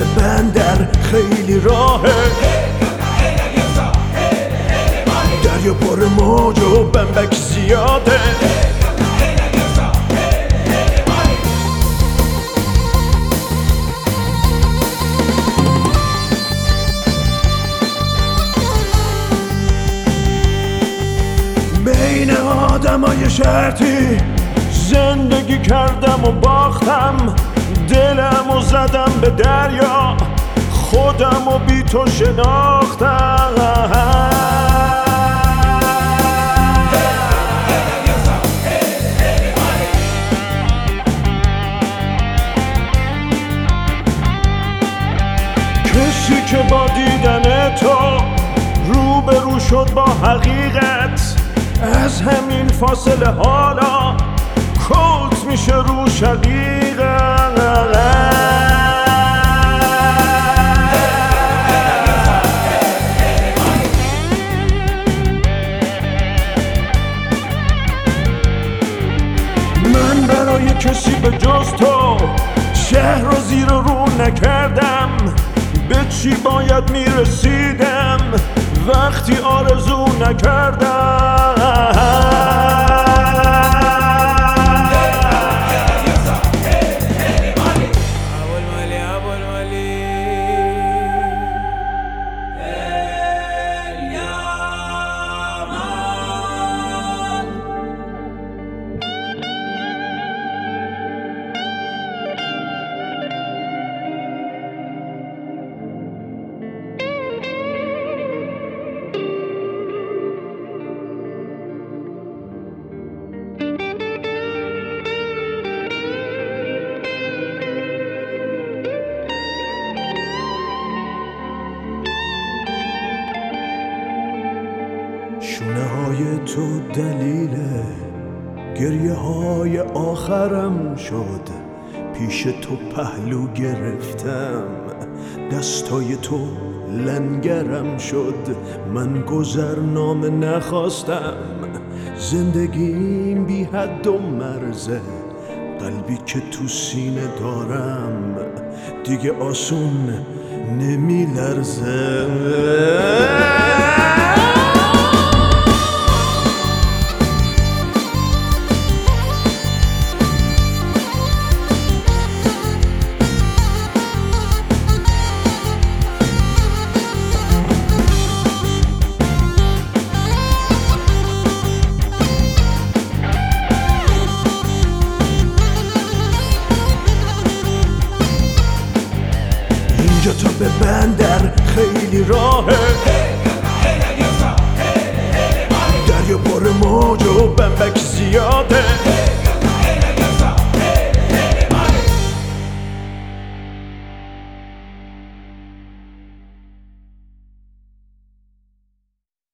به بندر خیلی راهه، دریا پر موج و بمبک زیاده. بین آدمای شرطی زندگی کردم و باختم، دلم و زدم به دریا، خودم و بی تو شناختم. کسی که با دیدن تو روبرو شد با حقیقت، از همین فاصله حالا کلت میشه رو شقیقت. من برای کسی به جز تو شهر رو زیر رو نکردم، به چی باید میرسیدم وقتی آرزو نکردم. شونه های تو دلیل گریه های آخرم شد، پیش تو پهلو گرفتم، دستای تو لنگرم شد. من گذرنامه نخواستم، زندگیم بی حد و مرزه، قلبی که تو سینه دارم دیگه آسون نمی لرزه. اینجا تا به بندر خیلی راهه، دریا پر موج و بمبک زیاده.